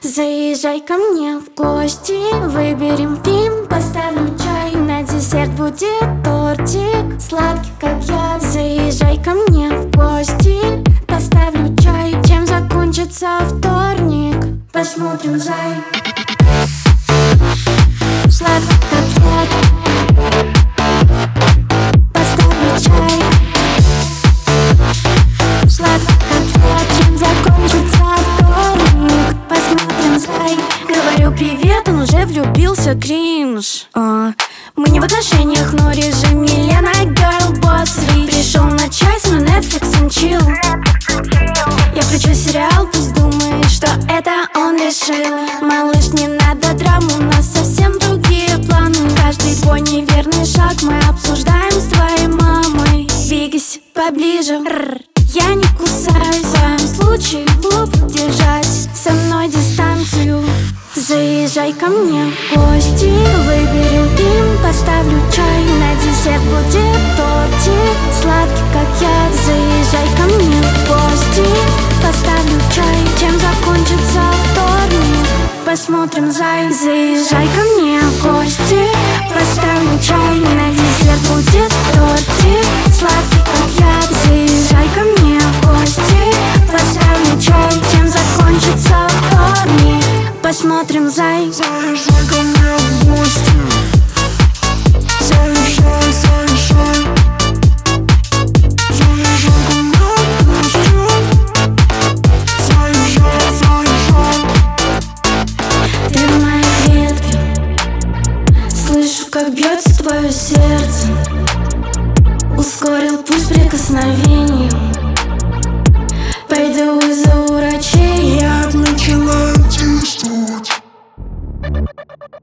Заезжай ко мне в гости, выберем фильм, поставлю чай. На десерт будет тортик, сладкий как я. Заезжай ко мне в гости, поставлю чай. Чем закончится вторник? Посмотрим, зай. Сладкий как я. Поставлю чай. Сладкий как я. Чем закончится вторник? Посмотрим, зай. Говорю привет, он уже влюбился, кринж. Мы не в отношениях, но режим Елена Girl Boss Rich. Пришел на чай, но Netflix and chill. Я включу сериал, пусть думает, что это он решил. Малыш, не надо драму, у нас совсем другие планы. Каждый твой неверный шаг мы обсуждаем с твоей мамой. Двигайся поближе, я не кусаюсь. В твоем случае глупо держать со мной дистанцию. Заезжай ко мне в гости, выберем фильм, поставлю чай. На десерт будет тортик, сладкий как я. Заезжай ко мне в гости, поставлю чай. Чем закончится вторник? Посмотрим, зай. Заезжай ко мне в гости, поставлю чай. На десерт будет тортик, сладкий как я. Заезжай ко мне в гости, поставлю чай. Чем закончится вторник? Посмотрим, зай. Заезжай ко мне в гости. Заезжай, заезжай. Заезжай ко мне в гости. Заезжай, заезжай. Ты в моей клетке, слышу, как бьется твое сердце. Ускорил пульс прикосновением. Пойду из-за врачей. Я начинаю действовать.